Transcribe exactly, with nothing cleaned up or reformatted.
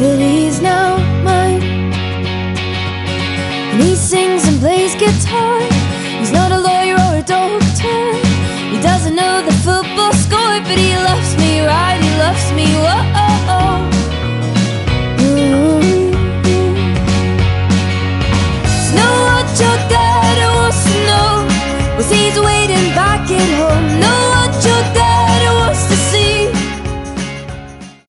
but he's now mine. And he sings and plays guitar. He's not a lawyer or a doctor. He doesn't know the football score, but he loves me right, he loves me, what?